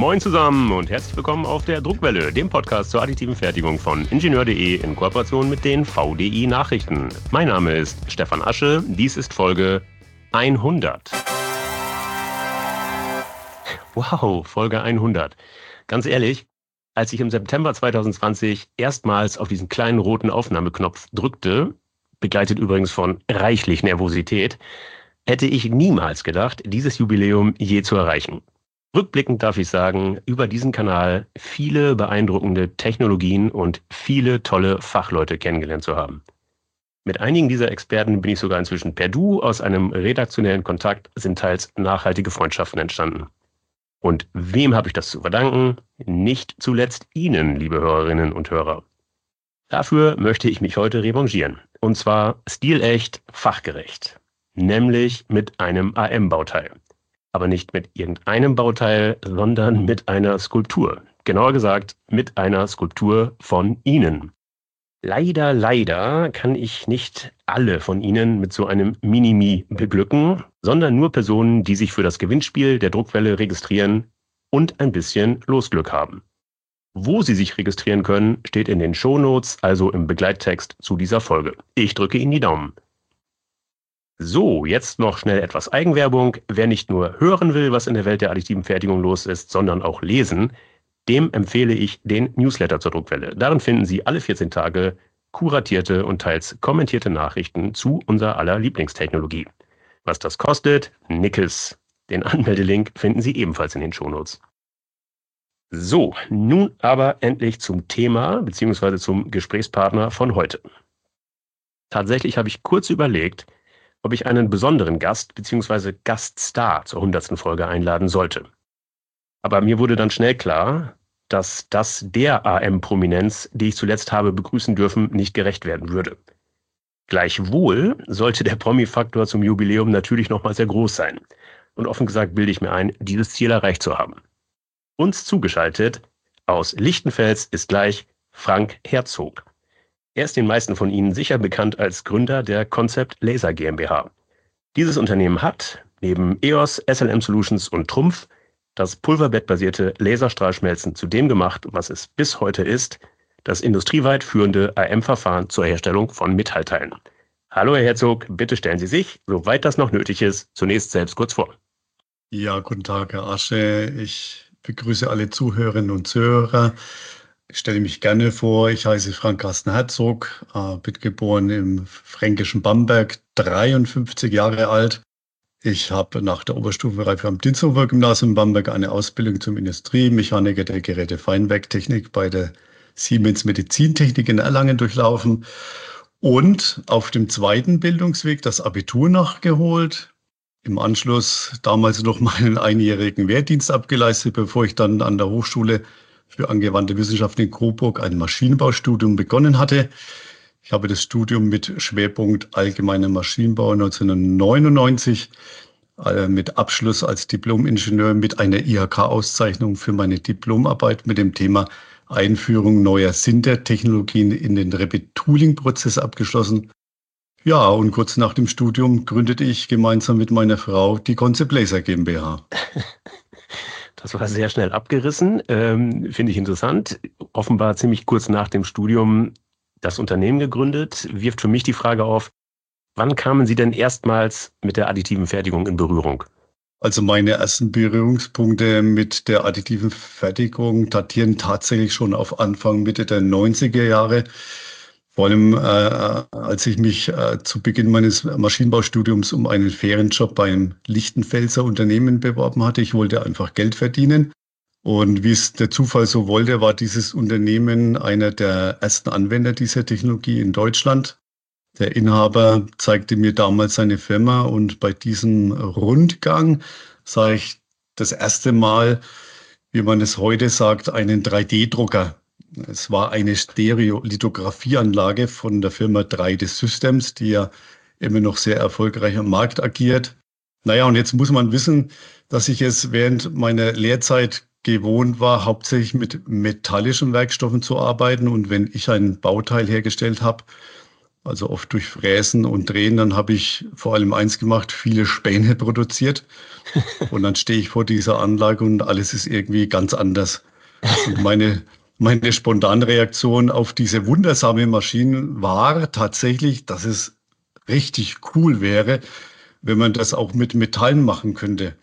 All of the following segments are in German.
Moin zusammen und herzlich willkommen auf der Druckwelle, dem Podcast zur additiven Fertigung von Ingenieur.de in Kooperation mit den VDI Nachrichten. Mein Name ist Stefan Asche, dies ist Folge 100. Wow, Folge 100. Ganz ehrlich, als ich im September 2020 erstmals auf diesen kleinen roten Aufnahmeknopf drückte, begleitet übrigens von reichlich Nervosität, hätte ich niemals gedacht, dieses Jubiläum je zu erreichen. Rückblickend darf ich sagen, über diesen Kanal viele beeindruckende Technologien und viele tolle Fachleute kennengelernt zu haben. Mit einigen dieser Experten bin ich sogar inzwischen per Du, aus einem redaktionellen Kontakt sind teils nachhaltige Freundschaften entstanden. Und wem habe ich das zu verdanken? Nicht zuletzt Ihnen, liebe Hörerinnen und Hörer. Dafür möchte ich mich heute revanchieren. Und zwar stilecht, fachgerecht. Nämlich mit einem AM-Bauteil. Aber nicht mit irgendeinem Bauteil, sondern mit einer Skulptur. Genauer gesagt, mit einer Skulptur von Ihnen. Leider kann ich nicht alle von Ihnen mit so einem Minimi beglücken, sondern nur Personen, die sich für das Gewinnspiel der Druckwelle registrieren und ein bisschen Losglück haben. Wo Sie sich registrieren können, steht in den Shownotes, also im Begleittext zu dieser Folge. Ich drücke Ihnen die Daumen. So, jetzt noch schnell etwas Eigenwerbung. Wer nicht nur hören will, was in der Welt der additiven Fertigung los ist, sondern auch lesen, dem empfehle ich den Newsletter zur Druckwelle. Darin finden Sie alle 14 Tage kuratierte und teils kommentierte Nachrichten zu unserer aller Lieblingstechnologie. Was das kostet? Nickes. Den Anmeldelink finden Sie ebenfalls in den Shownotes. So, nun aber endlich zum Thema bzw. zum Gesprächspartner von heute. Tatsächlich habe ich kurz überlegt, ob ich einen besonderen Gast bzw. Gaststar zur 100. Folge einladen sollte. Aber mir wurde dann schnell klar, dass das der AM-Prominenz, die ich zuletzt habe begrüßen dürfen, nicht gerecht werden würde. Gleichwohl sollte der Promi-Faktor zum Jubiläum natürlich nochmal sehr groß sein. Und offen gesagt bilde ich mir ein, dieses Ziel erreicht zu haben. Uns zugeschaltet aus Lichtenfels ist gleich Frank Herzog. Er ist den meisten von Ihnen sicher bekannt als Gründer der Concept Laser GmbH. Dieses Unternehmen hat, neben EOS, SLM Solutions und Trumpf, das pulverbettbasierte Laserstrahlschmelzen zu dem gemacht, was es bis heute ist, das industrieweit führende AM-Verfahren zur Herstellung von Metallteilen. Hallo Herr Herzog, bitte stellen Sie sich, soweit das noch nötig ist, zunächst selbst kurz vor. Ja, guten Tag, Herr Asche. Ich begrüße alle Zuhörerinnen und Zuhörer. Ich stelle mich gerne vor, ich heiße Frank Carsten Herzog, bin geboren im fränkischen Bamberg, 53 Jahre alt. Ich habe nach der Oberstufenreife am Dientzenhofer Gymnasium in Bamberg eine Ausbildung zum Industriemechaniker der Geräte-Feinwerktechnik bei der Siemens Medizintechnik in Erlangen durchlaufen und auf dem zweiten Bildungsweg das Abitur nachgeholt. Im Anschluss damals noch meinen einjährigen Wehrdienst abgeleistet, bevor ich dann an der Hochschule für angewandte Wissenschaften in Coburg ein Maschinenbaustudium begonnen hatte. Ich habe das Studium mit Schwerpunkt Allgemeiner Maschinenbau 1999 mit Abschluss als Diplom-Ingenieur mit einer IHK-Auszeichnung für meine Diplomarbeit mit dem Thema Einführung neuer Sinter-Technologien in den Rapid-Tooling-Prozess abgeschlossen. Ja, und kurz nach dem Studium gründete ich gemeinsam mit meiner Frau die Concept Laser GmbH. Das war sehr schnell abgerissen, finde ich interessant. Offenbar ziemlich kurz nach dem Studium das Unternehmen gegründet, wirft für mich die Frage auf, wann kamen Sie denn erstmals mit der additiven Fertigung in Berührung? Also meine ersten Berührungspunkte mit der additiven Fertigung datieren tatsächlich schon auf Anfang, Mitte der 90er Jahre. Vor allem, als ich mich zu Beginn meines Maschinenbaustudiums um einen Ferienjob bei einem Lichtenfelser Unternehmen beworben hatte. Ich wollte einfach Geld verdienen. Und wie es der Zufall so wollte, war dieses Unternehmen einer der ersten Anwender dieser Technologie in Deutschland. Der Inhaber zeigte mir damals seine Firma und bei diesem Rundgang sah ich das erste Mal, wie man es heute sagt, einen 3D-Drucker. Es war eine Stereolithografieanlage von der Firma 3D Systems, die ja immer noch sehr erfolgreich am Markt agiert. Naja, und jetzt muss man wissen, dass ich es während meiner Lehrzeit gewohnt war, hauptsächlich mit metallischen Werkstoffen zu arbeiten. Und wenn ich ein Bauteil hergestellt habe, also oft durch Fräsen und Drehen. Dann habe ich vor allem eins gemacht, viele Späne produziert. Und dann stehe ich vor dieser Anlage und alles ist irgendwie ganz anders. Und meine spontane Reaktion auf diese wundersame Maschine war tatsächlich, dass es richtig cool wäre, wenn man das auch mit Metallen machen könnte.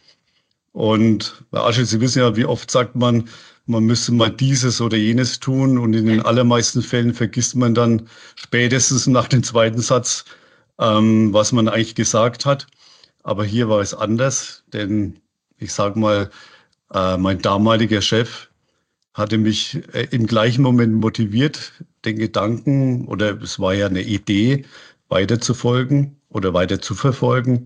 Und Herr Asche, Sie wissen ja, wie oft sagt man, man müsste mal dieses oder jenes tun. Und in den allermeisten Fällen vergisst man dann spätestens nach dem zweiten Satz, was man eigentlich gesagt hat. Aber hier war es anders, denn ich sage mal, mein damaliger Chef hatte mich im gleichen Moment motiviert, den Gedanken, oder es war ja eine Idee, weiterzufolgen oder weiter zu verfolgen.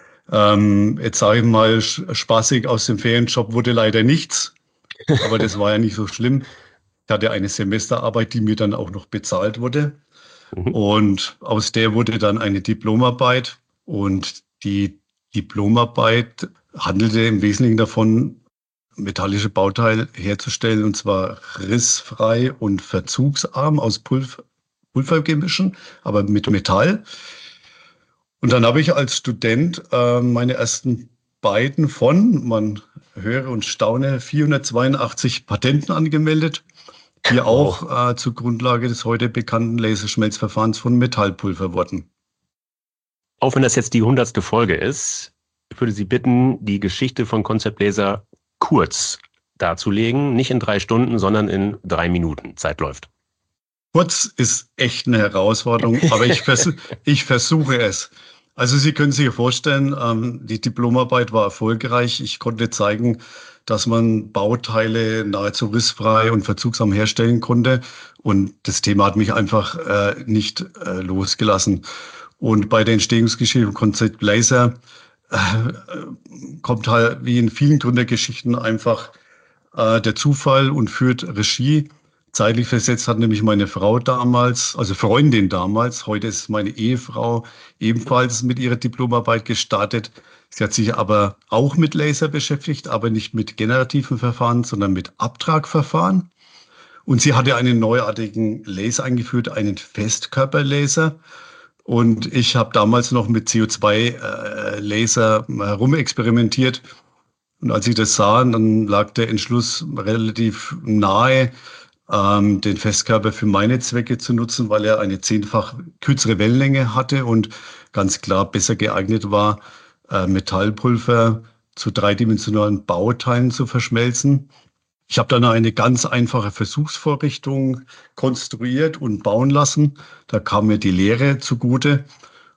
Jetzt sage ich mal spaßig, aus dem Ferienjob wurde leider nichts, aber das war ja nicht so schlimm. Ich hatte eine Semesterarbeit, die mir dann auch noch bezahlt wurde. Mhm. Und aus der wurde dann eine Diplomarbeit. Und die Diplomarbeit handelte im Wesentlichen davon, metallische Bauteile herzustellen, und zwar rissfrei und verzugsarm aus Pulvergemischen, aber mit Metall. Und dann habe ich als Student meine ersten beiden von, man höre und staune, 482 Patenten angemeldet, die Wow. auch zur Grundlage des heute bekannten Laserschmelzverfahrens von Metallpulver wurden. Auch wenn das jetzt die 100. Folge ist, ich würde Sie bitten, die Geschichte von Concept Laser kurz darzulegen. Nicht in 3 Stunden, sondern in 3 Minuten. Zeit läuft. Kurz ist echt eine Herausforderung, aber ich versuche es. Also Sie können sich vorstellen, die Diplomarbeit war erfolgreich. Ich konnte zeigen, dass man Bauteile nahezu rissfrei und verzugsarm herstellen konnte. Und das Thema hat mich einfach nicht losgelassen. Und bei der Entstehungsgeschichte von Concept Laser kommt halt wie in vielen Gründergeschichten einfach der Zufall und führt Regie. Zeitlich versetzt hat nämlich meine Frau damals, also Freundin damals, heute ist meine Ehefrau, ebenfalls mit ihrer Diplomarbeit gestartet. Sie hat sich aber auch mit Laser beschäftigt, aber nicht mit generativen Verfahren, sondern mit Abtragverfahren. Und sie hatte einen neuartigen Laser eingeführt, einen Festkörperlaser. Und ich habe damals noch mit CO2-Laser herumexperimentiert. Und als ich das sah, dann lag der Entschluss relativ nahe, den Festkörper für meine Zwecke zu nutzen, weil er eine 10-fach kürzere Wellenlänge hatte und ganz klar besser geeignet war, Metallpulver zu dreidimensionalen Bauteilen zu verschmelzen. Ich habe dann eine ganz einfache Versuchsvorrichtung konstruiert und bauen lassen. Da kam mir die Lehre zugute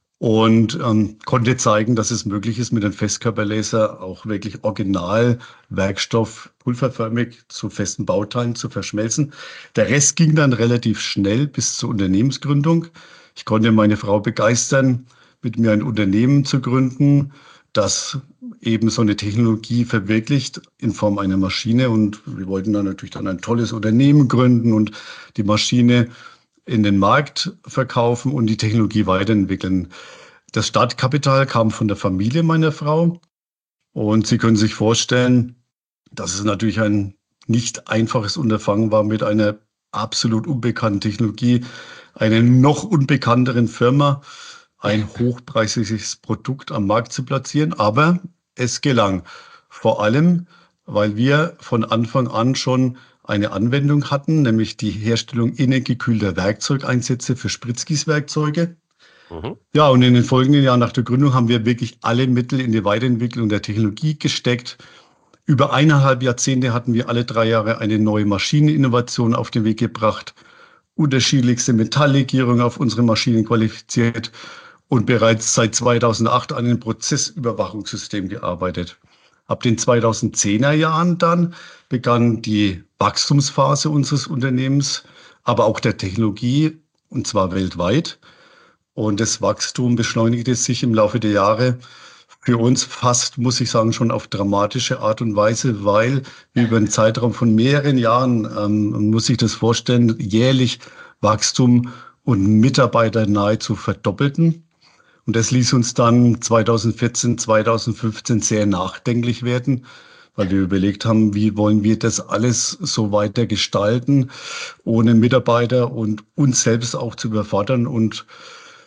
und konnte zeigen, dass es möglich ist, mit einem Festkörperlaser auch wirklich original Werkstoff pulverförmig zu festen Bauteilen zu verschmelzen. Der Rest ging dann relativ schnell bis zur Unternehmensgründung. Ich konnte meine Frau begeistern, mit mir ein Unternehmen zu gründen, das eben so eine Technologie verwirklicht in Form einer Maschine. Und wir wollten dann natürlich dann ein tolles Unternehmen gründen und die Maschine in den Markt verkaufen und die Technologie weiterentwickeln. Das Startkapital kam von der Familie meiner Frau und Sie können sich vorstellen, dass es natürlich ein nicht einfaches Unterfangen war, mit einer absolut unbekannten Technologie, einer noch unbekannteren Firma, ein hochpreisiges Produkt am Markt zu platzieren. Aber es gelang. Vor allem, weil wir von Anfang an schon eine Anwendung hatten, nämlich die Herstellung innengekühlter Werkzeugeinsätze für Spritzgießwerkzeuge. Mhm. Ja, und in den folgenden Jahren nach der Gründung haben wir wirklich alle Mittel in die Weiterentwicklung der Technologie gesteckt. Über 1,5 Jahrzehnte hatten wir alle 3 Jahre eine neue Maschineninnovation auf den Weg gebracht, unterschiedlichste Metalllegierungen auf unsere Maschinen qualifiziert und bereits seit 2008 an einem Prozessüberwachungssystem gearbeitet. Ab den 2010er Jahren dann begann die Wachstumsphase unseres Unternehmens, aber auch der Technologie, und zwar weltweit. Und das Wachstum beschleunigte sich im Laufe der Jahre für uns fast, muss ich sagen, schon auf dramatische Art und Weise, weil wir über einen Zeitraum von mehreren Jahren, muss ich das vorstellen, jährlich Wachstum und Mitarbeiter nahezu verdoppelten. Und das ließ uns dann 2014, 2015 sehr nachdenklich werden, weil wir überlegt haben, wie wollen wir das alles so weiter gestalten, ohne Mitarbeiter und uns selbst auch zu überfordern. Und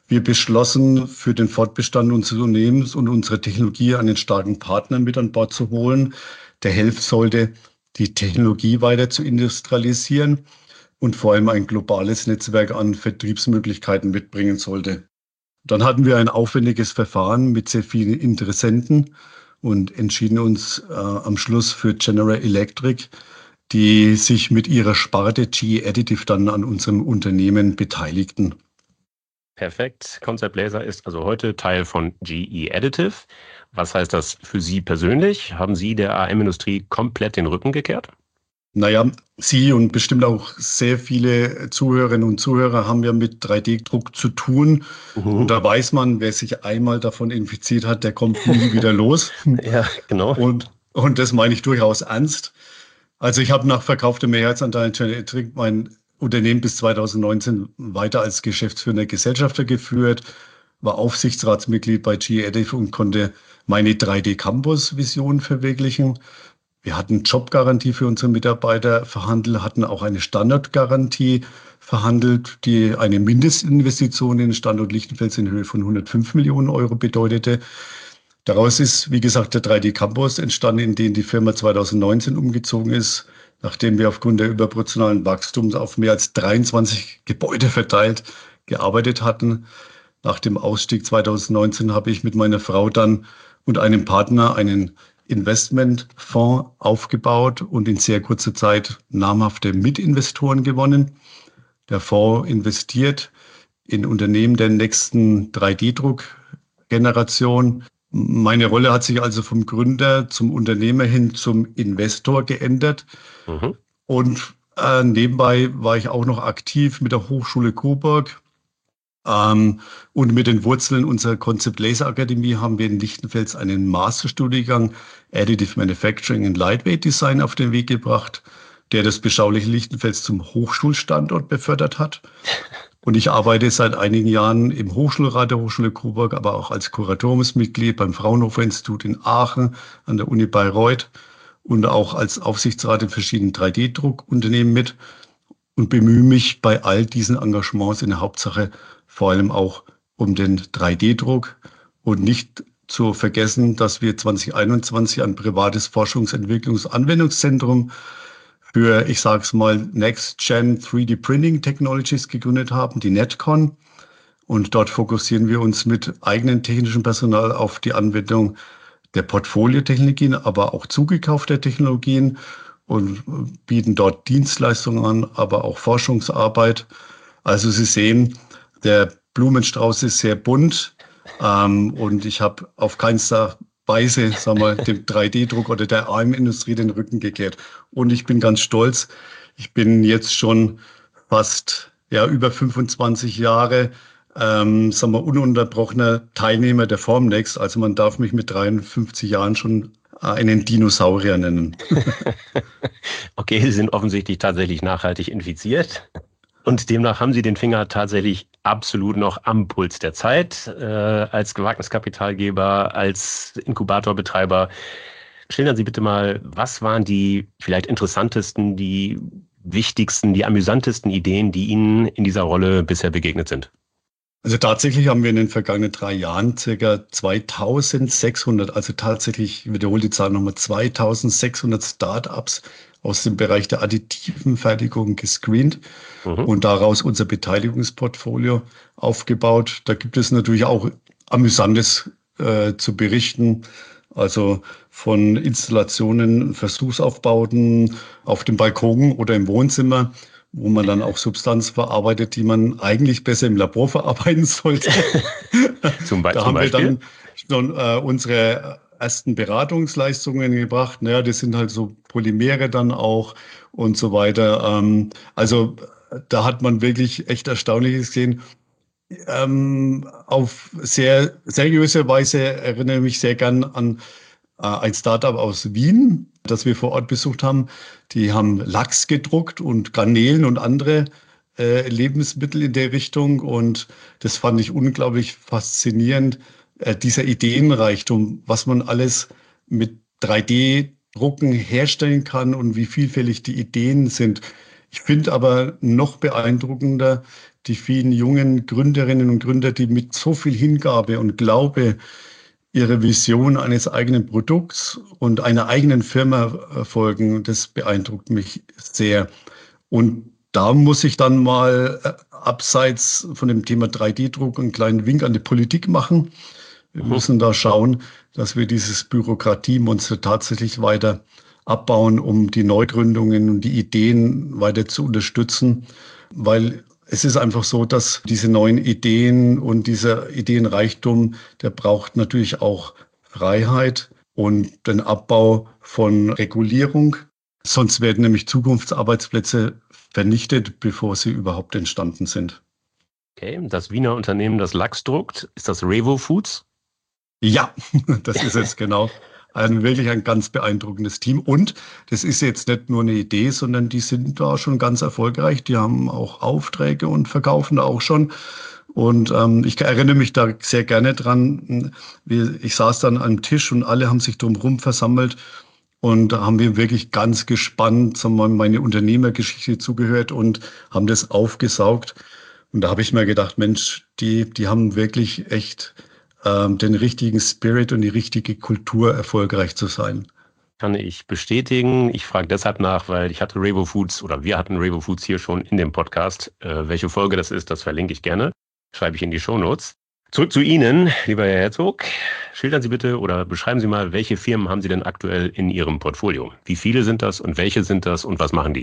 wir beschlossen, für den Fortbestand unseres Unternehmens und unserer Technologie einen starken Partner mit an Bord zu holen, der helfen sollte, die Technologie weiter zu industrialisieren und vor allem ein globales Netzwerk an Vertriebsmöglichkeiten mitbringen sollte. Dann hatten wir ein aufwendiges Verfahren mit sehr vielen Interessenten und entschieden uns am Schluss für General Electric, die sich mit ihrer Sparte GE Additive dann an unserem Unternehmen beteiligten. Perfekt. Concept Laser ist also heute Teil von GE Additive. Was heißt das für Sie persönlich? Haben Sie der AM-Industrie komplett den Rücken gekehrt? Naja, Sie und bestimmt auch sehr viele Zuhörerinnen und Zuhörer haben ja mit 3D-Druck zu tun. Und da weiß man, wer sich einmal davon infiziert hat, der kommt nie wieder los. Ja, genau. Und das meine ich durchaus ernst. Also ich habe nach Verkauf der Mehrheitsanteile General Electric mein Unternehmen bis 2019 weiter als geschäftsführender Gesellschafter geführt, war Aufsichtsratsmitglied bei GE Additive und konnte meine 3D-Campus-Vision verwirklichen. Wir hatten Jobgarantie für unsere Mitarbeiter verhandelt, hatten auch eine Standortgarantie verhandelt, die eine Mindestinvestition in den Standort Lichtenfels in Höhe von 105 Millionen Euro bedeutete. Daraus ist, wie gesagt, der 3D-Campus entstanden, in den die Firma 2019 umgezogen ist, nachdem wir aufgrund der überproportionalen Wachstums auf mehr als 23 Gebäude verteilt gearbeitet hatten. Nach dem Ausstieg 2019 habe ich mit meiner Frau dann und einem Partner einen Investmentfonds aufgebaut und in sehr kurzer Zeit namhafte Mitinvestoren gewonnen. Der Fonds investiert in Unternehmen der nächsten 3D-Druck-Generation. Meine Rolle hat sich also vom Gründer zum Unternehmer hin zum Investor geändert. Mhm. Und nebenbei war ich auch noch aktiv mit der Hochschule Coburg. Und mit den Wurzeln unserer Concept Laser Akademie haben wir in Lichtenfels einen Masterstudiengang Additive Manufacturing and Lightweight Design auf den Weg gebracht, der das beschauliche Lichtenfels zum Hochschulstandort befördert hat. Und ich arbeite seit einigen Jahren im Hochschulrat der Hochschule Coburg, aber auch als Kuratoriumsmitglied beim Fraunhofer Institut in Aachen an der Uni Bayreuth und auch als Aufsichtsrat in verschiedenen 3D-Druckunternehmen mit und bemühe mich bei all diesen Engagements in der Hauptsache vor allem auch um den 3D-Druck und nicht zu vergessen, dass wir 2021 ein privates Forschungs-, Entwicklungs-, Anwendungszentrum für, ich sage es mal, Next-Gen 3D Printing Technologies gegründet haben, die Netcon. Und dort fokussieren wir uns mit eigenem technischem Personal auf die Anwendung der Portfoliotechnologien, aber auch zugekaufter Technologien und bieten dort Dienstleistungen an, aber auch Forschungsarbeit. Also Sie sehen, der Blumenstrauß ist sehr bunt und ich habe auf keinster Weise, sagen wir, dem 3D-Druck oder der AM-Industrie den Rücken gekehrt. Und ich bin ganz stolz. Ich bin jetzt schon fast über 25 Jahre sagen wir, ununterbrochener Teilnehmer der Formnext. Also man darf mich mit 53 Jahren schon einen Dinosaurier nennen. Okay, Sie sind offensichtlich tatsächlich nachhaltig infiziert. Und demnach haben Sie den Finger tatsächlich absolut noch am Puls der Zeit, als Wagniskapitalgeber, als Inkubatorbetreiber. Schildern Sie bitte mal, was waren die vielleicht interessantesten, die wichtigsten, die amüsantesten Ideen, die Ihnen in dieser Rolle bisher begegnet sind? Also tatsächlich haben wir in den vergangenen 3 Jahren circa 2600, also tatsächlich, ich wiederhole die Zahl nochmal, 2600 Startups aus dem Bereich der additiven Fertigung gescreent und daraus unser Beteiligungsportfolio aufgebaut. Da gibt es natürlich auch Amüsantes zu berichten. Also von Installationen, Versuchsaufbauten auf dem Balkon oder im Wohnzimmer, wo man dann auch Substanz verarbeitet, die man eigentlich besser im Labor verarbeiten sollte. Da haben wir dann schon unsere ersten Beratungsleistungen gebracht. Naja, das sind halt so Polymere dann auch und so weiter. Also da hat man wirklich echt Erstaunliches gesehen. Auf sehr seriöse Weise erinnere ich mich sehr gern an ein Startup aus Wien, das wir vor Ort besucht haben. Die haben Lachs gedruckt und Garnelen und andere Lebensmittel in der Richtung. Und das fand ich unglaublich faszinierend, dieser Ideenreichtum, was man alles mit 3D-Drucken herstellen kann und wie vielfältig die Ideen sind. Ich finde aber noch beeindruckender die vielen jungen Gründerinnen und Gründer, die mit so viel Hingabe und Glaube ihre Vision eines eigenen Produkts und einer eigenen Firma folgen. Das beeindruckt mich sehr. Und da muss ich dann mal abseits von dem Thema 3D-Druck einen kleinen Wink an die Politik machen. Wir Mhm. müssen da schauen, dass wir dieses Bürokratiemonster tatsächlich weiter abbauen, um die Neugründungen und die Ideen weiter zu unterstützen, weil es ist einfach so, dass diese neuen Ideen und dieser Ideenreichtum, der braucht natürlich auch Freiheit und den Abbau von Regulierung. Sonst werden nämlich Zukunftsarbeitsplätze vernichtet, bevor sie überhaupt entstanden sind. Okay, das Wiener Unternehmen, das Lachs druckt, ist das Revo Foods? Ja, das ist jetzt genau wirklich ein ganz beeindruckendes Team. Und das ist jetzt nicht nur eine Idee, sondern die sind da schon ganz erfolgreich. Die haben auch Aufträge und verkaufen da auch schon. Und ich erinnere mich da sehr gerne dran. Ich saß dann am Tisch und alle haben sich drumherum versammelt. Und da haben wir wirklich ganz gespannt sagen wir mal, meine Unternehmergeschichte zugehört und haben das aufgesaugt. Und da habe ich mir gedacht, Mensch, die haben wirklich echt den richtigen Spirit und die richtige Kultur, erfolgreich zu sein. Kann ich bestätigen. Ich frage deshalb nach, weil ich hatte Revo Foods oder wir hatten Revo Foods hier schon in dem Podcast. Welche Folge das ist, das verlinke ich gerne. Schreibe ich in die Shownotes. Zurück zu Ihnen, lieber Herr Herzog. Schildern Sie bitte oder beschreiben Sie mal, welche Firmen haben Sie denn aktuell in Ihrem Portfolio? Wie viele sind das und welche sind das und was machen die?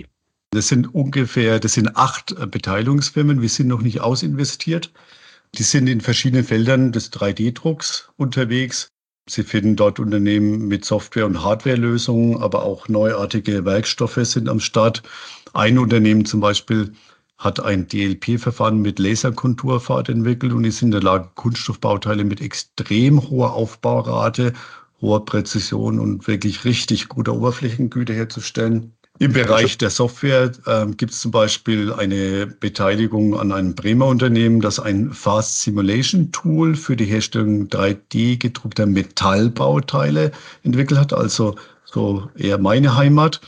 Das sind 8 Beteiligungsfirmen. Wir sind noch nicht ausinvestiert. Die sind in verschiedenen Feldern des 3D-Drucks unterwegs. Sie finden dort Unternehmen mit Software- und Hardwarelösungen, aber auch neuartige Werkstoffe sind am Start. Ein Unternehmen zum Beispiel hat ein DLP-Verfahren mit Laserkonturfahrt entwickelt und ist in der Lage, Kunststoffbauteile mit extrem hoher Aufbaurate, hoher Präzision und wirklich richtig guter Oberflächengüte herzustellen. Im Bereich der Software gibt es zum Beispiel eine Beteiligung an einem Bremer Unternehmen, das ein Fast Simulation Tool für die Herstellung 3D gedruckter Metallbauteile entwickelt hat, also so eher meine Heimat.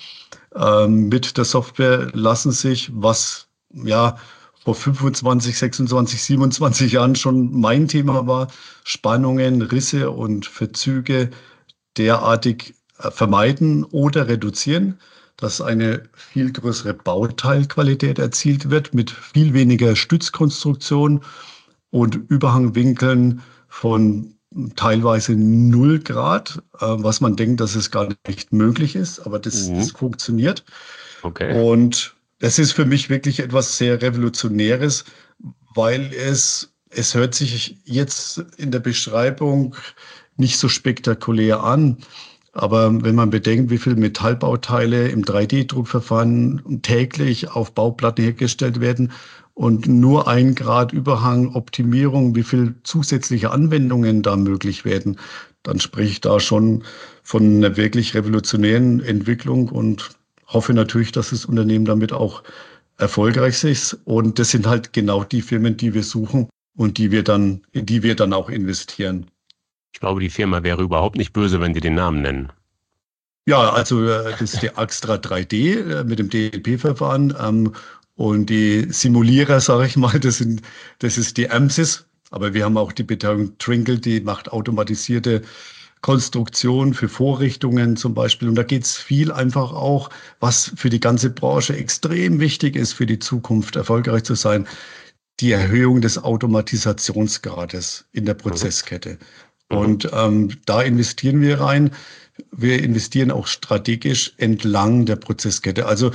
Mit der Software lassen sich, was ja vor 25, 26, 27 Jahren schon mein Thema war, Spannungen, Risse und Verzüge derartig vermeiden oder reduzieren, dass eine viel größere Bauteilqualität erzielt wird mit viel weniger Stützkonstruktion und Überhangwinkeln von teilweise 0 Grad, was man denkt, dass es gar nicht möglich ist, aber das Mhm. funktioniert. Okay. Und das ist für mich wirklich etwas sehr Revolutionäres, weil es hört sich jetzt in der Beschreibung nicht so spektakulär an. Aber wenn man bedenkt, wie viele Metallbauteile im 3D-Druckverfahren täglich auf Bauplatten hergestellt werden und nur 1 Grad Überhang, Optimierung, wie viel zusätzliche Anwendungen da möglich werden, dann spreche ich da schon von einer wirklich revolutionären Entwicklung und hoffe natürlich, dass das Unternehmen damit auch erfolgreich ist. Und das sind halt genau die Firmen, die wir suchen und in die wir dann auch investieren. Ich glaube, die Firma wäre überhaupt nicht böse, wenn Sie den Namen nennen. Ja, also das ist die Axtra 3D mit dem DLP-Verfahren und die Simulierer, sage ich mal, das ist die AMSYS. Aber wir haben auch die Beteiligung Tringle, die macht automatisierte Konstruktion für Vorrichtungen zum Beispiel. Und da geht es viel einfach auch, was für die ganze Branche extrem wichtig ist, für die Zukunft erfolgreich zu sein, die Erhöhung des Automatisationsgrades in der Mhm. Prozesskette. Mhm. Und da investieren wir rein. Wir investieren auch strategisch entlang der Prozesskette. Also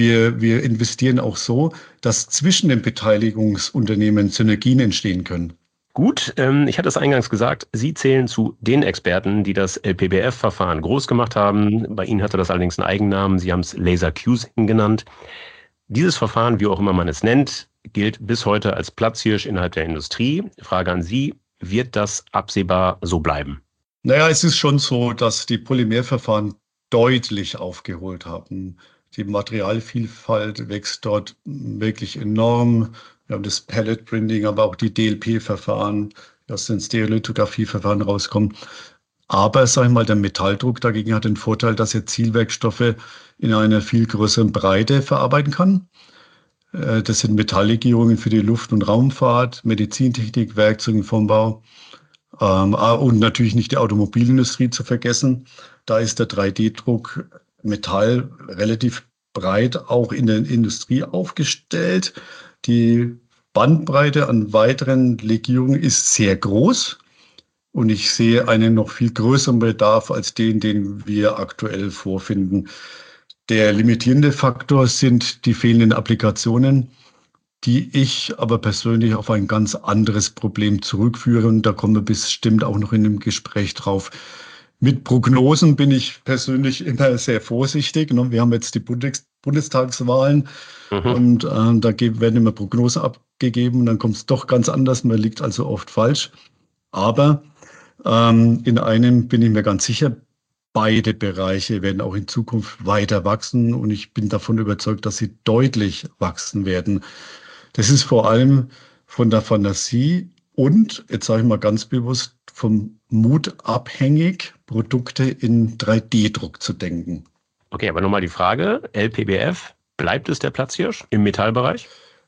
wir investieren auch so, dass zwischen den Beteiligungsunternehmen Synergien entstehen können. Gut, ich hatte es eingangs gesagt, Sie zählen zu den Experten, die das LPBF-Verfahren groß gemacht haben. Bei Ihnen hatte das allerdings einen Eigennamen. Sie haben es Laser Qsing genannt. Dieses Verfahren, wie auch immer man es nennt, gilt bis heute als Platzhirsch innerhalb der Industrie. Frage an Sie, wird das absehbar so bleiben? Naja, es ist schon so, dass die Polymerverfahren deutlich aufgeholt haben. Die Materialvielfalt wächst dort wirklich enorm. Wir haben das Pellet Printing, aber auch die DLP-Verfahren, die aus den Stereolithografie-Verfahren rauskommen. Aber, sag ich mal, der Metalldruck dagegen hat den Vorteil, dass er Zielwerkstoffe in einer viel größeren Breite verarbeiten kann. Das sind Metalllegierungen für die Luft- und Raumfahrt, Medizintechnik, Werkzeugenformbau und natürlich nicht die Automobilindustrie zu vergessen. Da ist der 3D-Druck Metall relativ breit auch in der Industrie aufgestellt. Die Bandbreite an weiteren Legierungen ist sehr groß. Und ich sehe einen noch viel größeren Bedarf als den wir aktuell vorfinden. Der limitierende Faktor sind die fehlenden Applikationen, die ich aber persönlich auf ein ganz anderes Problem zurückführe. Und da kommen wir bestimmt auch noch in dem Gespräch drauf. Mit Prognosen bin ich persönlich immer sehr vorsichtig. Wir haben jetzt die Bundestagswahlen Mhm. und werden immer Prognosen abgegeben und dann kommt es doch ganz anders. Man liegt also oft falsch. Aber in einem bin ich mir ganz sicher, beide Bereiche werden auch in Zukunft weiter wachsen und ich bin davon überzeugt, dass sie deutlich wachsen werden. Das ist vor allem von der Fantasie und, jetzt sage ich mal ganz bewusst, vom Mut abhängig, Produkte in 3D-Druck zu denken. Okay, aber nochmal die Frage, LPBF, bleibt es der Platzhirsch im Metallbereich?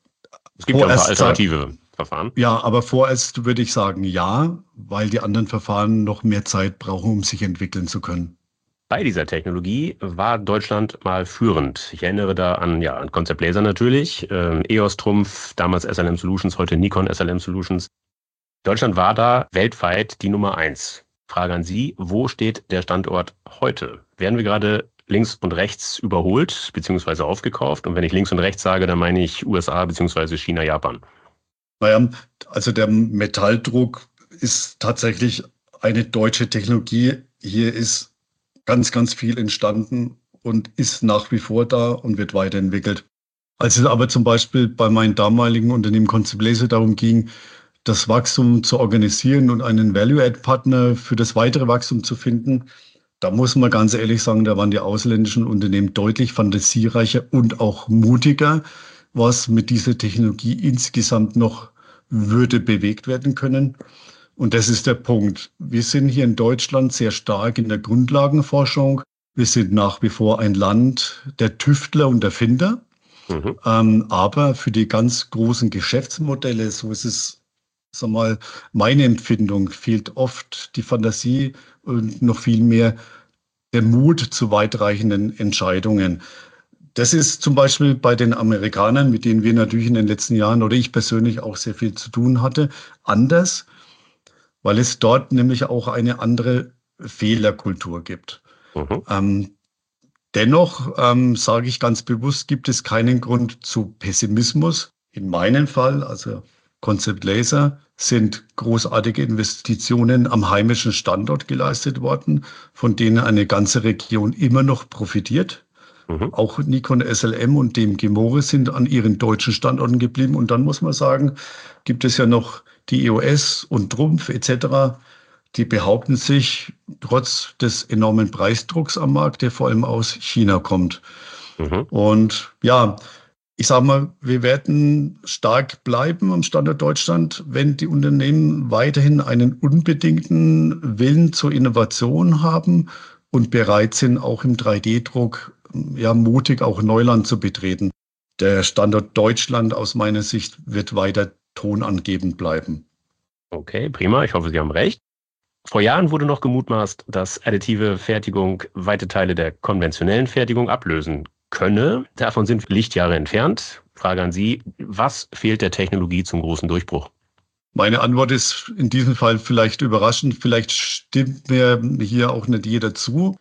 Es gibt ja ein paar Vorerst, alternative Verfahren. ja, aber vorerst würde ich sagen ja, weil die anderen Verfahren noch mehr Zeit brauchen, um sich entwickeln zu können. Bei dieser Technologie war Deutschland mal führend. Ich erinnere da an, ja, an Concept Laser natürlich, EOS Trumpf, damals SLM Solutions, heute Nikon SLM Solutions. Deutschland war da weltweit die Nummer eins. Frage an Sie, wo steht der Standort heute? Werden wir gerade links und rechts überholt beziehungsweise aufgekauft? Und wenn ich links und rechts sage, dann meine ich USA beziehungsweise China, Japan. Naja, also der Metalldruck ist tatsächlich eine deutsche Technologie. Hier ist ganz viel entstanden und ist nach wie vor da und wird weiterentwickelt. Als es aber zum Beispiel bei meinem damaligen Unternehmen Concept Laser darum ging, das Wachstum zu organisieren und einen Value-Add-Partner für das weitere Wachstum zu finden, da muss man ganz ehrlich sagen, da waren die ausländischen Unternehmen deutlich fantasiereicher und auch mutiger, was mit dieser Technologie insgesamt noch würde bewegt werden können. Und das ist der Punkt. Wir sind hier in Deutschland sehr stark in der Grundlagenforschung. Wir sind nach wie vor ein Land der Tüftler und Erfinder. Mhm. Aber für die ganz großen Geschäftsmodelle, so ist es, sag mal, meine Empfindung, fehlt oft die Fantasie und noch viel mehr der Mut zu weitreichenden Entscheidungen. Das ist zum Beispiel bei den Amerikanern, mit denen wir natürlich in den letzten Jahren oder ich persönlich auch sehr viel zu tun hatte, anders, weil es dort nämlich auch eine andere Fehlerkultur gibt. Mhm. Ähm, Dennoch sage ich ganz bewusst, gibt es keinen Grund zu Pessimismus. In meinem Fall, also Concept Laser, sind großartige Investitionen am heimischen Standort geleistet worden, von denen eine ganze Region immer noch profitiert. Mhm. Auch Nikon SLM und DMG More sind an ihren deutschen Standorten geblieben. Und dann muss man sagen, gibt es ja noch die EOS und Trumpf etc. Die behaupten sich trotz des enormen Preisdrucks am Markt, der vor allem aus China kommt. Mhm. Und ja, ich sage mal, wir werden stark bleiben am Standort Deutschland, wenn die Unternehmen weiterhin einen unbedingten Willen zur Innovation haben und bereit sind, auch im 3D-Druck ja mutig auch Neuland zu betreten. Der Standort Deutschland aus meiner Sicht wird weiter tonangebend bleiben. Okay, prima. Ich hoffe, Sie haben recht. Vor Jahren wurde noch gemutmaßt, dass additive Fertigung weite Teile der konventionellen Fertigung ablösen könne. Davon sind wir Lichtjahre entfernt. Frage an Sie, was fehlt der Technologie zum großen Durchbruch? Meine Antwort ist in diesem Fall vielleicht überraschend. Vielleicht stimmt mir hier auch nicht jeder zu.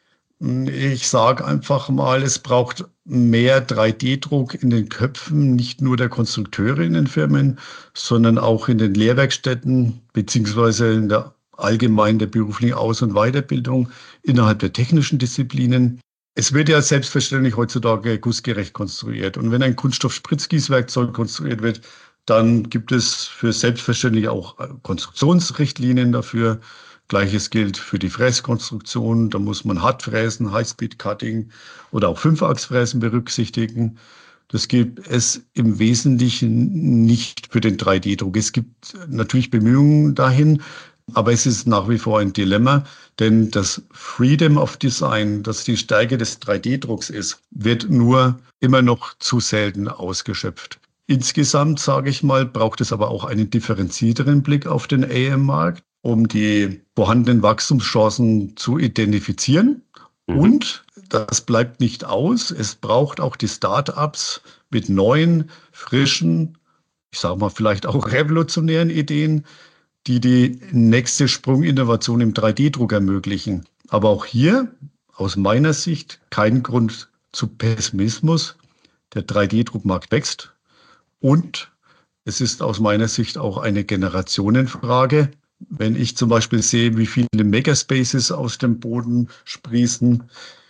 Ich sage einfach mal, es braucht mehr 3D-Druck in den Köpfen, nicht nur der Konstrukteure in den Firmen, sondern auch in den Lehrwerkstätten beziehungsweise in der allgemeinen der beruflichen Aus- und Weiterbildung innerhalb der technischen Disziplinen. Es wird ja selbstverständlich heutzutage gussgerecht konstruiert. Und wenn ein Kunststoff-Spritzgießwerkzeug konstruiert wird, dann gibt es für selbstverständlich auch Konstruktionsrichtlinien dafür. Gleiches gilt für die Fräskonstruktion. Da muss man Hartfräsen, High-Speed-Cutting oder auch Fünfachsfräsen berücksichtigen. Das gibt es im Wesentlichen nicht für den 3D-Druck. Es gibt natürlich Bemühungen dahin, Aber es ist nach wie vor ein Dilemma, denn das Freedom of Design, das die Stärke des 3D-Drucks ist, wird nur immer noch zu selten ausgeschöpft. Insgesamt, sage ich mal, braucht es aber auch einen differenzierteren Blick auf den AM-Markt, um die vorhandenen Wachstumschancen zu identifizieren. Und das bleibt nicht aus. Es braucht auch die Start-ups mit neuen, frischen, ich sage mal vielleicht auch revolutionären Ideen, die die nächste Sprunginnovation im 3D-Druck ermöglichen. Aber auch hier aus meiner Sicht kein Grund zu Pessimismus. Der 3D-Druckmarkt wächst und es ist aus meiner Sicht auch eine Generationenfrage. Wenn ich zum Beispiel sehe, wie viele Makerspaces aus dem Boden sprießen,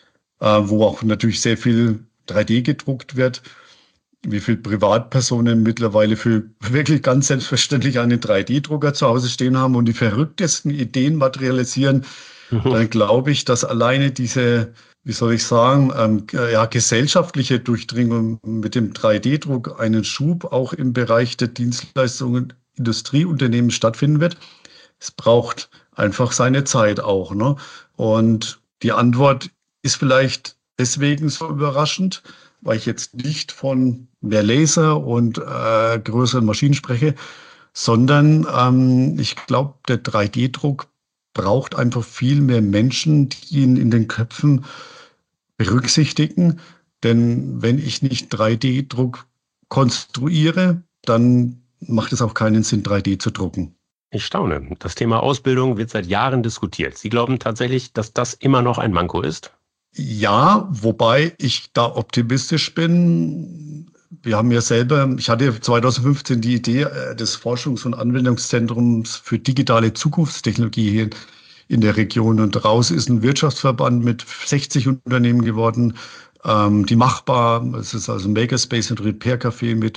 wo auch natürlich sehr viel 3D gedruckt wird, wie viele Privatpersonen mittlerweile für wirklich ganz selbstverständlich einen 3D-Drucker zu Hause stehen haben und die verrücktesten Ideen materialisieren, dann glaube ich, dass alleine diese, wie soll ich sagen, gesellschaftliche Durchdringung mit dem 3D-Druck einen Schub auch im Bereich der Dienstleistungen, Industrieunternehmen stattfinden wird. Es braucht einfach seine Zeit auch, ne? Und die Antwort ist vielleicht deswegen so überraschend, weil ich jetzt nicht von mehr Laser und größeren Maschinen spreche, sondern ich glaube, der 3D-Druck braucht einfach viel mehr Menschen, die ihn in den Köpfen berücksichtigen. Denn wenn ich nicht 3D-Druck konstruiere, dann macht es auch keinen Sinn, 3D zu drucken. Ich staune. Das Thema Ausbildung wird seit Jahren diskutiert. Sie glauben tatsächlich, dass das immer noch ein Manko ist? Ja, wobei ich da optimistisch bin. Wir haben ja selber, ich hatte 2015 die Idee des Forschungs- und Anwendungszentrums für digitale Zukunftstechnologie hier in der Region. Und daraus ist ein Wirtschaftsverband mit 60 Unternehmen geworden, die machbar. Es ist also ein Makerspace und Repair Café mit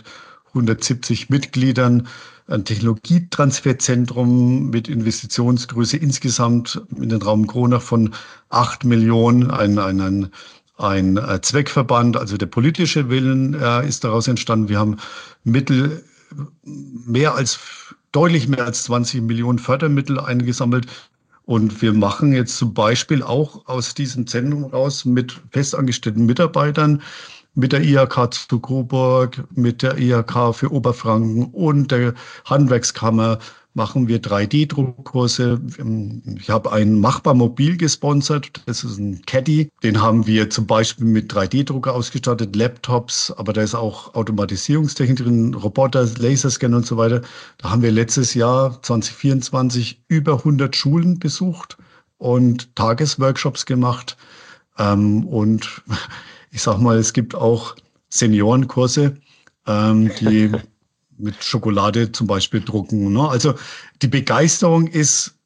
170 Mitgliedern, ein Technologietransferzentrum mit Investitionsgröße insgesamt in den Raum Kronach von 8 Millionen, ein Zweckverband, also der politische Willen ist daraus entstanden. Wir haben Mittel, deutlich mehr als 20 Millionen Fördermittel eingesammelt. Und wir machen jetzt zum Beispiel auch aus diesem Zentrum raus mit festangestellten Mitarbeitern, mit der IHK zu Coburg, mit der IHK für Oberfranken und der Handwerkskammer machen wir 3D-Druckkurse. Ich habe ein Machbar Mobil gesponsert. Das ist ein Caddy. Den haben wir zum Beispiel mit 3D-Drucker ausgestattet, Laptops, aber da ist auch Automatisierungstechnik drin, Roboter, Laserscanner und so weiter. Da haben wir letztes Jahr 2024 über 100 Schulen besucht und Tagesworkshops gemacht. Und ich sag mal, es gibt auch Seniorenkurse, die mit Schokolade zum Beispiel drucken. Ne? Also die Begeisterung ist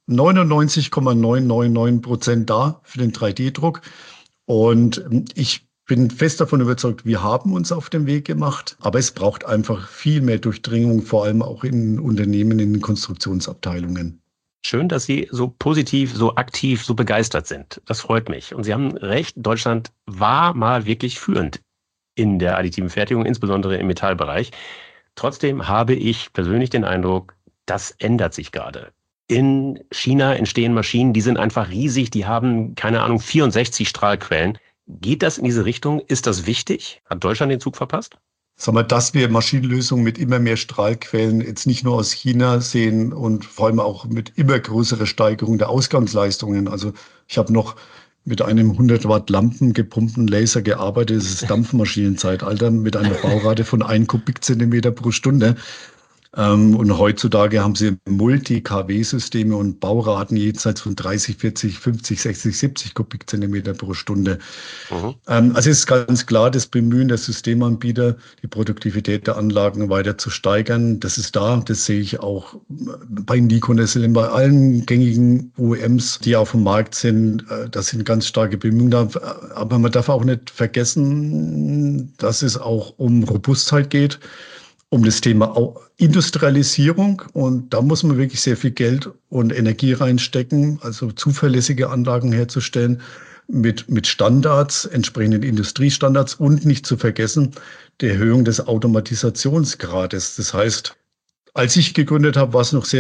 99,999% da für den 3D-Druck. Und ich bin fest davon überzeugt, wir haben uns auf den Weg gemacht. Aber es braucht einfach viel mehr Durchdringung, vor allem auch in Unternehmen, in den Konstruktionsabteilungen. Schön, dass Sie so positiv, so aktiv, so begeistert sind. Das freut mich. Und Sie haben recht, Deutschland war mal wirklich führend in der additiven Fertigung, insbesondere im Metallbereich. Trotzdem habe ich persönlich den Eindruck, das ändert sich gerade. In China entstehen Maschinen, die sind einfach riesig, die haben, keine Ahnung, 64 Strahlquellen. Geht das in diese Richtung? Ist das wichtig? Hat Deutschland den Zug verpasst? Sagen wir, dass wir Maschinenlösungen mit immer mehr Strahlquellen jetzt nicht nur aus China sehen und vor allem auch mit immer größerer Steigerung der Ausgangsleistungen. Also ich habe noch mit einem 100 Watt Lampen gepumpten Laser gearbeitet. Das ist Dampfmaschinenzeitalter mit einer Baurate von 1 Kubikzentimeter pro Stunde. Und heutzutage haben sie Multi-KW-Systeme und Bauraten jenseits von 30, 40, 50, 60, 70 Kubikzentimeter pro Stunde. Also es ist ganz klar, das Bemühen der Systemanbieter, die Produktivität der Anlagen weiter zu steigern, das ist da. Das sehe ich auch bei Nikon, SLM, bei allen gängigen OEMs, die auf dem Markt sind. Das sind ganz starke Bemühungen da. Aber man darf auch nicht vergessen, dass es auch um Robustheit geht, um das Thema Industrialisierung. Und da muss man wirklich sehr viel Geld und Energie reinstecken, also zuverlässige Anlagen herzustellen mit Standards, entsprechenden Industriestandards und nicht zu vergessen, die Erhöhung des Automatisationsgrades. Das heißt, als ich gegründet habe, war es noch sehr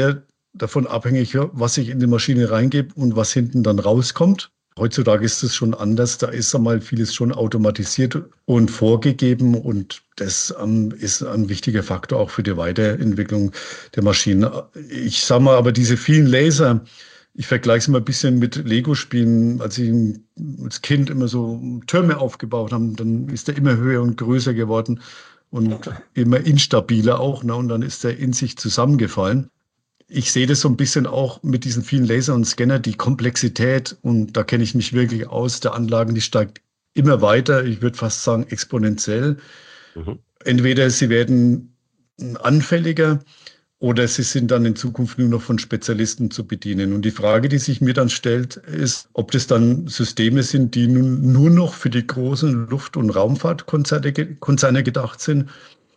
davon abhängig, was ich in die Maschine reingebe und was hinten dann rauskommt. Heutzutage ist es schon anders. Da ist einmal vieles schon automatisiert und vorgegeben. Und das ist ein wichtiger Faktor auch für die Weiterentwicklung der Maschinen. Ich sage mal, aber diese vielen Laser, ich vergleiche es mal ein bisschen mit Lego-Spielen. Als ich als Kind immer so Türme aufgebaut habe, dann ist der immer höher und größer geworden und immer instabiler auch. Ne? Und dann ist er in sich zusammengefallen. Ich sehe das so ein bisschen auch mit diesen vielen Lasern und Scanner, die Komplexität, und da kenne ich mich wirklich aus, der Anlagen, die steigt immer weiter. Ich würde fast sagen exponentiell. Mhm. Entweder sie werden anfälliger oder sie sind dann in Zukunft nur noch von Spezialisten zu bedienen. Und die Frage, die sich mir dann stellt, ist, ob das dann Systeme sind, die nun nur noch für die großen Luft- und Raumfahrtkonzerne gedacht sind,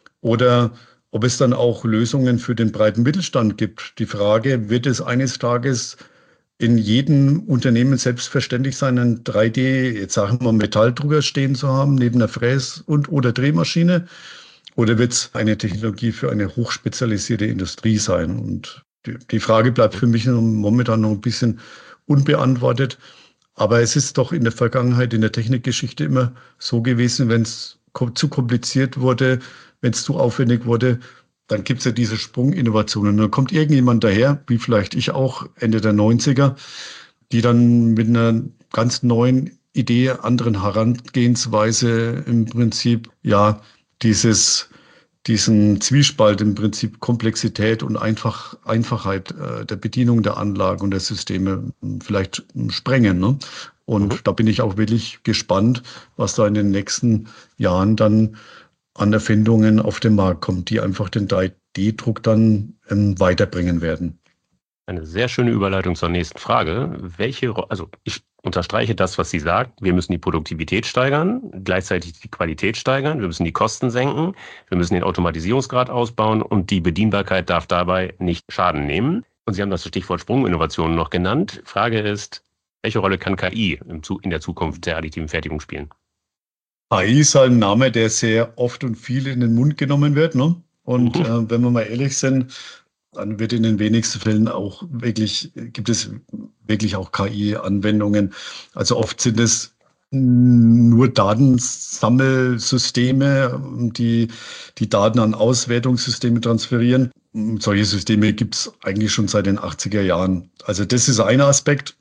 oder ob es dann auch Lösungen für den breiten Mittelstand gibt. Die Frage, wird es eines Tages in jedem Unternehmen selbstverständlich sein, ein 3D, jetzt sagen wir mal, Metalldrucker stehen zu haben, neben einer Fräs- und oder Drehmaschine? Oder wird es eine Technologie für eine hochspezialisierte Industrie sein? Und die Frage bleibt für mich momentan noch ein bisschen unbeantwortet. Aber es ist doch in der Vergangenheit, in der Technikgeschichte immer so gewesen, wenn es zu kompliziert wurde, wenn es zu aufwendig wurde, dann gibt es ja diese Sprunginnovationen. Dann kommt irgendjemand daher, wie vielleicht ich auch Ende der 90er, die dann mit einer ganz neuen Idee, anderen Herangehensweise im Prinzip ja dieses diesen Zwiespalt im Prinzip Komplexität und Einfachheit der Bedienung der Anlagen und der Systeme vielleicht sprengen. Ne? Mhm. Und da bin ich auch wirklich gespannt, was da in den nächsten Jahren dann an Erfindungen auf den Markt kommt, die einfach den 3D-Druck dann weiterbringen werden. Eine sehr schöne Überleitung zur nächsten Frage. Also ich unterstreiche das, was sie sagt. Wir müssen die Produktivität steigern, gleichzeitig die Qualität steigern. Wir müssen die Kosten senken. Wir müssen den Automatisierungsgrad ausbauen und die Bedienbarkeit darf dabei nicht Schaden nehmen. Und Sie haben das Stichwort Sprunginnovation noch genannt. Frage ist, welche Rolle kann KI in der Zukunft der additiven Fertigung spielen? AI ist halt ein Name, der sehr oft und viel in den Mund genommen wird. Ne? Und Mhm. wenn wir mal ehrlich sind, dann wird in den wenigsten Fällen auch wirklich, gibt es wirklich auch KI-Anwendungen. Also oft sind es nur Datensammelsysteme, die Daten an Auswertungssysteme transferieren. Solche Systeme gibt es eigentlich schon seit den 80er Jahren. Also das ist ein Aspekt.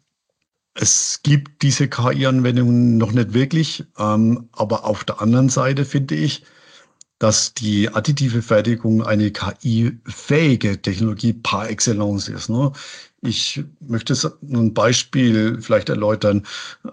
Es gibt diese KI-Anwendungen noch nicht wirklich, aber auf der anderen Seite finde ich, dass die additive Fertigung eine KI-fähige Technologie par excellence ist. Ne? Ich möchte ein Beispiel vielleicht erläutern.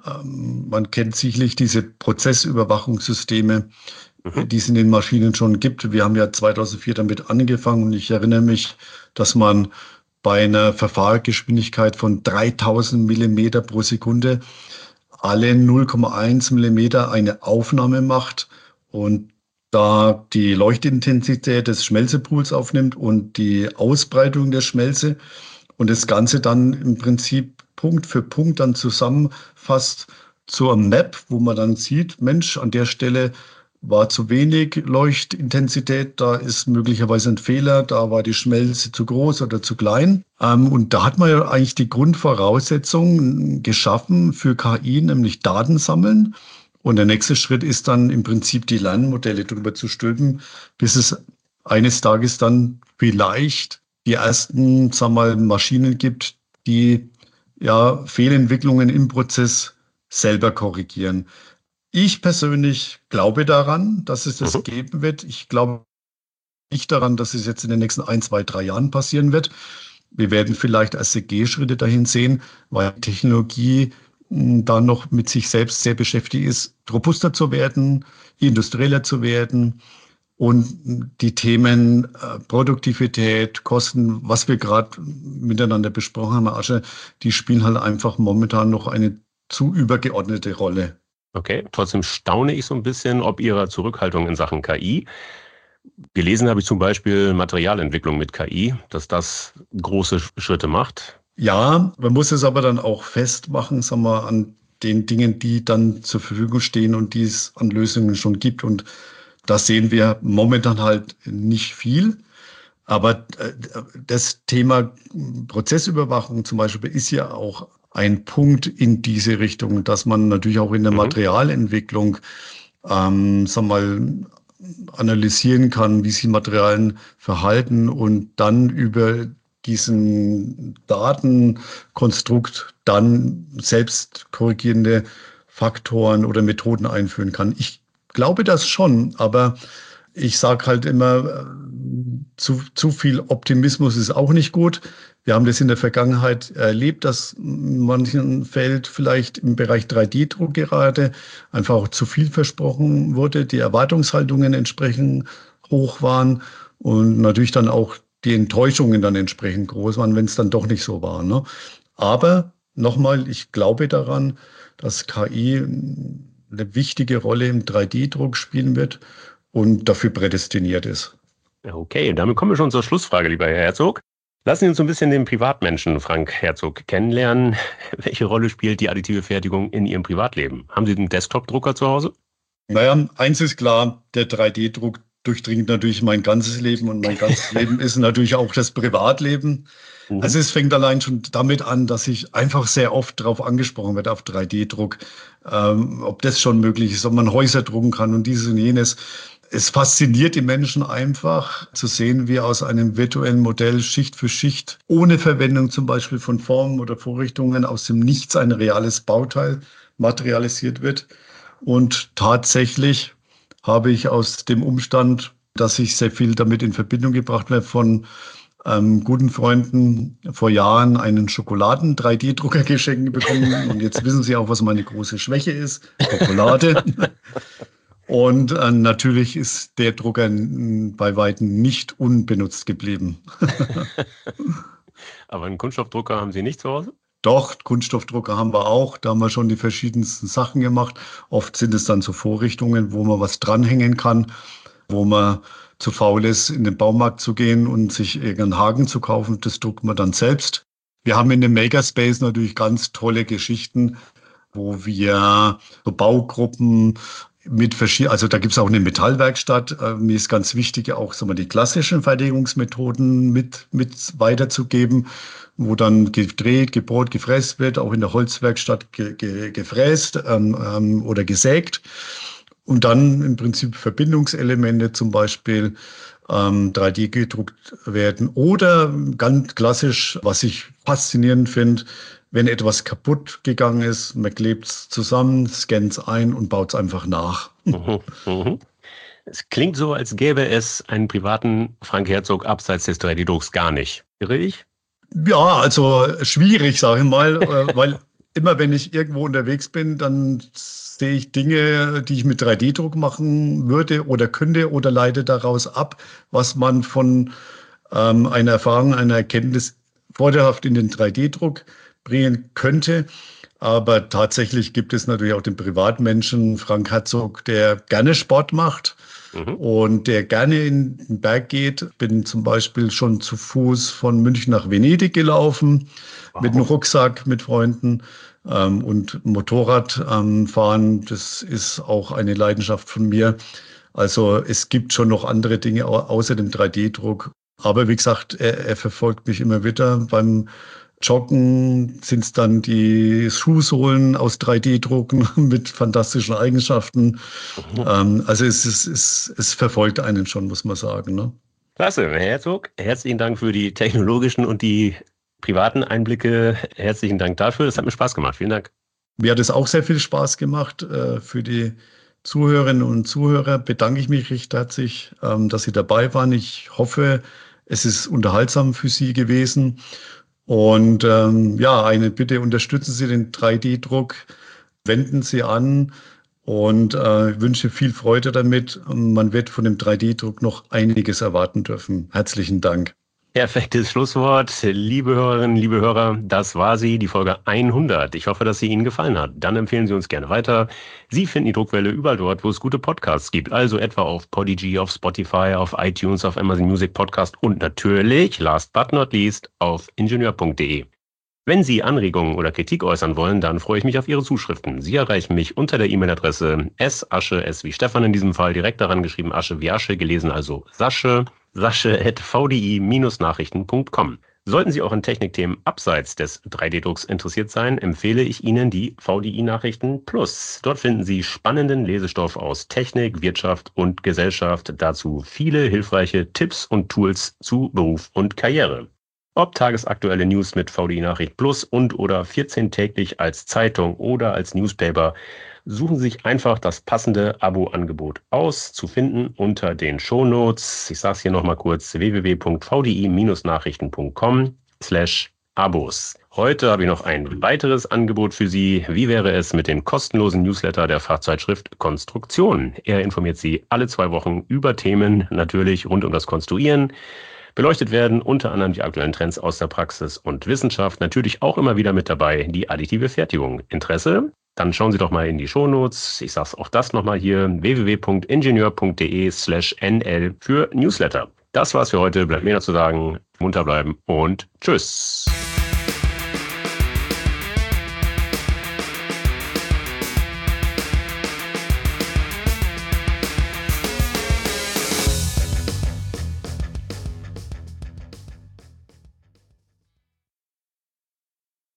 Man kennt sicherlich diese Prozessüberwachungssysteme, Mhm. die es in den Maschinen schon gibt. Wir haben ja 2004 damit angefangen und ich erinnere mich, dass man bei einer Verfahrensgeschwindigkeit von 3000 Millimeter pro Sekunde alle 0,1 Millimeter eine Aufnahme macht und da die Leuchtintensität des Schmelzepools aufnimmt und die Ausbreitung der Schmelze und das Ganze dann im Prinzip Punkt für Punkt dann zusammenfasst zur Map, wo man dann sieht, Mensch, an der Stelle war zu wenig Leuchtintensität, da ist möglicherweise ein Fehler, da war die Schmelze zu groß oder zu klein. Und da hat man ja eigentlich die Grundvoraussetzung geschaffen für KI, nämlich Daten sammeln. Und der nächste Schritt ist dann im Prinzip die Lernmodelle drüber zu stülpen, bis es eines Tages dann vielleicht die ersten, sagen wir mal, Maschinen gibt, die ja Fehlentwicklungen im Prozess selber korrigieren. Ich persönlich glaube daran, dass es das Mhm. geben wird. Ich glaube nicht daran, dass es jetzt in den nächsten ein, zwei, 3 Jahren passieren wird. Wir werden vielleicht erste Gehschritte dahin sehen, weil die Technologie da noch mit sich selbst sehr beschäftigt ist, robuster zu werden, industrieller zu werden und die Themen Produktivität, Kosten, was wir gerade miteinander besprochen haben, Herr Asche, die spielen halt einfach momentan noch eine zu übergeordnete Rolle. Okay, trotzdem staune ich so ein bisschen ob Ihrer Zurückhaltung in Sachen KI. Gelesen habe ich zum Beispiel Materialentwicklung mit KI, dass das große Schritte macht. Ja, man muss es aber dann auch festmachen, sagen wir, an den Dingen, die dann zur Verfügung stehen und die es an Lösungen schon gibt. Und da sehen wir momentan halt nicht viel. Aber das Thema Prozessüberwachung zum Beispiel ist ja auch ein Punkt in diese Richtung, dass man natürlich auch in der Materialentwicklung sagen wir mal, analysieren kann, wie sich Materialien verhalten und dann über diesen Datenkonstrukt dann selbst korrigierende Faktoren oder Methoden einführen kann. Ich glaube das schon, aber ich sage halt immer, zu viel Optimismus ist auch nicht gut. Wir haben das in der Vergangenheit erlebt, dass in manchen Fällen vielleicht im Bereich 3D-Druck gerade einfach auch zu viel versprochen wurde, die Erwartungshaltungen entsprechend hoch waren und natürlich dann auch die Enttäuschungen dann entsprechend groß waren, wenn es dann doch nicht so war. Ne? Aber nochmal, ich glaube daran, dass KI eine wichtige Rolle im 3D-Druck spielen wird und dafür prädestiniert ist. Okay, damit kommen wir schon zur Schlussfrage, lieber Herr Herzog. Lassen Sie uns so ein bisschen den Privatmenschen Frank Herzog kennenlernen. Welche Rolle spielt die additive Fertigung in Ihrem Privatleben? Haben Sie einen Desktop-Drucker zu Hause? Naja, eins ist klar, der 3D-Druck durchdringt natürlich mein ganzes Leben und mein ganzes Leben ist natürlich auch das Privatleben. Also es fängt allein schon damit an, dass ich einfach sehr oft darauf angesprochen werde, auf 3D-Druck, ob das schon möglich ist, ob man Häuser drucken kann und dieses und jenes. Es fasziniert die Menschen einfach zu sehen, wie aus einem virtuellen Modell Schicht für Schicht, ohne Verwendung zum Beispiel von Formen oder Vorrichtungen, aus dem Nichts ein reales Bauteil materialisiert wird. Und tatsächlich habe ich aus dem Umstand, dass ich sehr viel damit in Verbindung gebracht werde, von guten Freunden vor Jahren einen Schokoladen-3D-Drucker geschenkt bekommen. Und jetzt wissen Sie auch, was meine große Schwäche ist, Schokolade. Und natürlich ist der Drucker bei Weitem nicht unbenutzt geblieben. Aber einen Kunststoffdrucker haben Sie nicht zu Hause? Doch, Kunststoffdrucker haben wir auch. Da haben wir schon die verschiedensten Sachen gemacht. Oft sind es dann so Vorrichtungen, wo man was dranhängen kann, wo man zu faul ist, in den Baumarkt zu gehen und sich irgendeinen Haken zu kaufen. Das druckt man dann selbst. Wir haben in dem Makerspace natürlich ganz tolle Geschichten, wo wir so Baugruppen mit verschiedenen, also da gibt es auch eine Metallwerkstatt. Mir ist ganz wichtig, auch sagen wir, die klassischen Fertigungsmethoden mit weiterzugeben, wo dann gedreht, gebohrt, gefräst wird, auch in der Holzwerkstatt gefräst oder gesägt. Und dann im Prinzip Verbindungselemente zum Beispiel 3D gedruckt werden. Oder ganz klassisch, was ich faszinierend finde, wenn etwas kaputt gegangen ist, man klebt es zusammen, scannt es ein und baut es einfach nach. Es klingt so, als gäbe es einen privaten Frank Herzog abseits des 3D-Drucks gar nicht. Irre ich? Ja, also schwierig, sage ich mal, weil immer wenn ich irgendwo unterwegs bin, dann sehe ich Dinge, die ich mit 3D-Druck machen würde oder könnte oder leite daraus ab, was man von einer Erfahrung, einer Erkenntnis vorteilhaft in den 3D-Druck bringen könnte. Aber tatsächlich gibt es natürlich auch den Privatmenschen Frank Herzog, der gerne Sport macht und der gerne in den Berg geht. Bin zum Beispiel schon zu Fuß von München nach Venedig gelaufen, mit einem Rucksack, mit Freunden. Und Motorradfahren, das ist auch eine Leidenschaft von mir. Also es gibt schon noch andere Dinge außer dem 3D-Druck. Aber wie gesagt, er verfolgt mich immer wieder. Beim Joggen sind es dann die Schuhsohlen aus 3D-Drucken mit fantastischen Eigenschaften. Also es verfolgt einen schon, muss man sagen. Ne? Klasse, Herr Herzog. Herzlichen Dank für die technologischen und die privaten Einblicke. Herzlichen Dank dafür. Das hat mir Spaß gemacht. Vielen Dank. Mir hat es auch sehr viel Spaß gemacht. Für die Zuhörerinnen und Zuhörer bedanke ich mich recht herzlich, dass Sie dabei waren. Ich hoffe, es ist unterhaltsam für Sie gewesen. Und ja, eine Bitte, unterstützen Sie den 3D-Druck, wenden Sie an und ich wünsche viel Freude damit. Man wird von dem 3D-Druck noch einiges erwarten dürfen. Herzlichen Dank. Perfektes Schlusswort. Liebe Hörerinnen, liebe Hörer, das war sie, die Folge 100. Ich hoffe, dass sie Ihnen gefallen hat. Dann empfehlen Sie uns gerne weiter. Sie finden die Druckwelle überall dort, wo es gute Podcasts gibt. Also etwa auf Podigy, auf Spotify, auf iTunes, auf Amazon Music Podcast und natürlich, last but not least, auf ingenieur.de. Wenn Sie Anregungen oder Kritik äußern wollen, dann freue ich mich auf Ihre Zuschriften. Sie erreichen mich unter der E-Mail-Adresse Asche, S wie Stefan in diesem Fall, direkt daran geschrieben, Asche wie Asche, gelesen also Sasche, sasche@vdi-nachrichten.com. Sollten Sie auch an Technikthemen abseits des 3D-Drucks interessiert sein, empfehle ich Ihnen die VDI Nachrichten Plus. Dort finden Sie spannenden Lesestoff aus Technik, Wirtschaft und Gesellschaft. Dazu viele hilfreiche Tipps und Tools zu Beruf und Karriere. Ob tagesaktuelle News mit VDI Nachricht Plus und/oder 14-täglich als Zeitung oder als Newspaper, suchen Sie sich einfach das passende Abo-Angebot aus, zu finden unter den Shownotes. Ich sage es hier nochmal kurz, www.vdi-nachrichten.com/Abos. Heute habe ich noch ein weiteres Angebot für Sie. Wie wäre es mit dem kostenlosen Newsletter der Fachzeitschrift Konstruktion? Er informiert Sie alle 2 Wochen über Themen, natürlich rund um das Konstruieren. Beleuchtet werden unter anderem die aktuellen Trends aus der Praxis und Wissenschaft. Natürlich auch immer wieder mit dabei die additive Fertigung. Interesse? Dann schauen Sie doch mal in die Shownotes. Ich sage auch das nochmal hier, www.ingenieur.de/nl für Newsletter. Das war's für heute. Bleibt mir noch zu sagen, munter bleiben und tschüss.